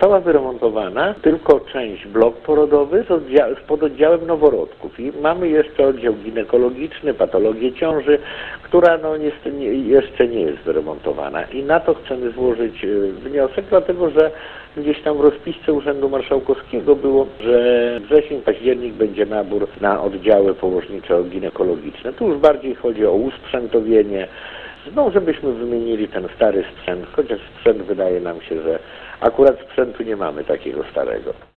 została wyremontowana tylko część blok porodowy z pododdziałem noworodków i mamy jeszcze oddział ginekologiczny, patologię ciąży, która no niestety jeszcze nie jest wyremontowana i na to chcemy złożyć wniosek, dlatego że gdzieś tam w rozpisce Urzędu Marszałkowskiego było, że wrzesień, październik będzie nabór na oddziały położniczo-ginekologiczne. Tu już bardziej chodzi o usprzętowienie, no żebyśmy wymienili ten stary sprzęt, chociaż sprzęt wydaje nam się, że akurat sprzętu nie mamy takiego starego.